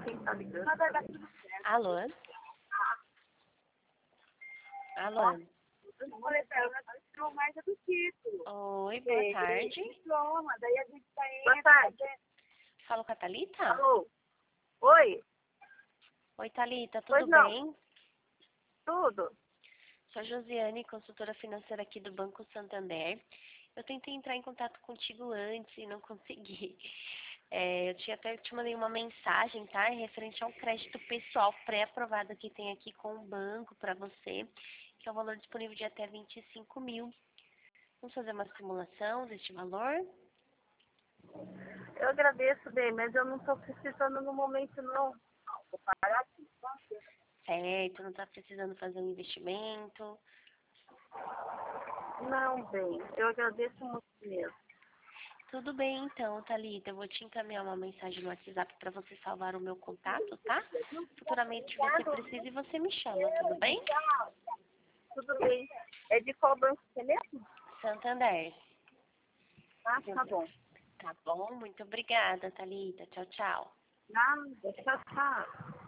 Quem tá ligando? Alô? Alô? Olha, ela mais do título. Oi, boa tarde. Diploma, daí a gente tá indo. Boa tarde. Falo com a Thalita? Alô? Oi? Oi, Thalita, Pois tudo não. bem? Tudo? Sou a Josiane, consultora financeira aqui do Banco Santander. Eu tentei entrar em contato contigo antes e não consegui. Eu até te mandei uma mensagem, tá? Referente ao crédito pessoal pré-aprovado que tem aqui com o banco para você, que é o valor disponível de até 25 mil. Vamos fazer uma simulação deste valor? Eu agradeço, bem, mas eu não tô precisando no momento, não. Vou parar aqui. Certo, não está precisando fazer um investimento. Não, bem, eu agradeço muito mesmo. Tudo bem então, Thalita. Eu vou te encaminhar uma mensagem no WhatsApp para você salvar o meu contato, tá? Futuramente você precisa e você me chama, tudo bem? Tudo bem. É de qual banco você mesmo? Santander. Ah, tá bom. Tá bom? Muito obrigada, Thalita. Tchau, tchau. Nada, tchau, tchau.